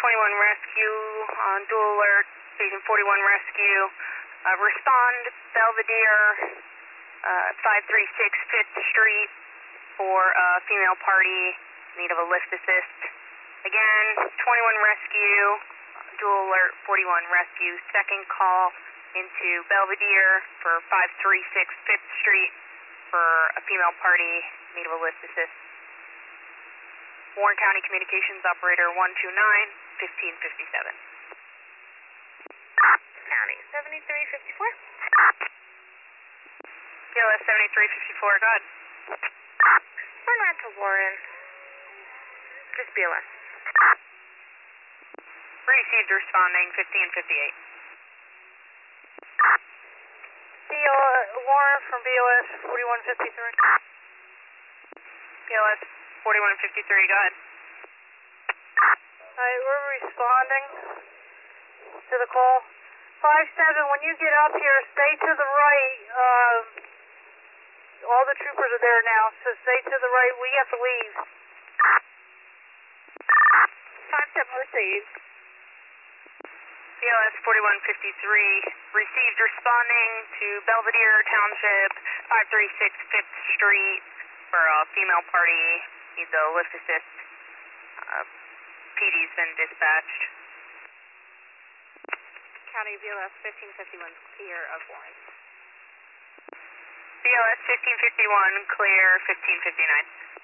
21 rescue on dual alert, Station 41 rescue. Respond Belvedere, 536 5th Street for female party, need of a lift assist. Again, 21 rescue, dual alert 41 rescue, second call into Belvedere for 536 5th Street for a female party, need of a lift assist. Warren County Communications Operator 129, 1557. County 7354. BLS 7354, go ahead. Turn around to Warren. Just BLS. Received responding 1558. Warren from BLS 4153. BLS 4153, go ahead. Alright, we're responding to the call. 5-7, when you get up here, stay to the right. All the troopers are there now, so stay to the right. We have to leave. 5-7, received. BLS 4153, received responding to Belvedere Township, 536 5th Street for a female party, needs a lift assist. PD's been dispatched. County BLS 1551 clear of Warren. BLS 1551, clear 1559.